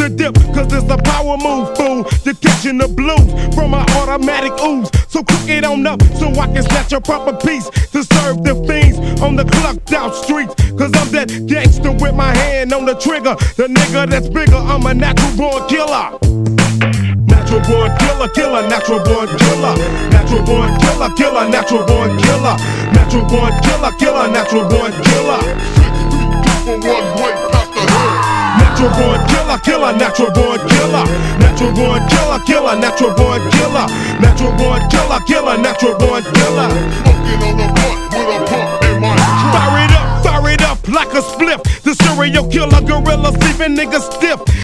the dip, cause it's a power move, fool. You're catching the blues from my automatic ooze. So cook it on up so I can snatch a proper piece to serve the fiends on the clucked out streets. Cause I'm that gangster with my hand on the trigger. The nigga that's bigger, I'm a natural born killer. Natural born killer, killer, natural born killer. Natural born killer, killer, natural born killer. Natural born killer, killer, natural born killer. 6 feet deep for one way past the hood. Natural born killer, killer, natural born killer. Natural born killer, killer, natural born killer. Natural born killer, killer, natural born killer. Smoking on the blunt with a pump in my trunk. Fire it up like a spliff. The serial killer gorilla, sleeping niggas stiff.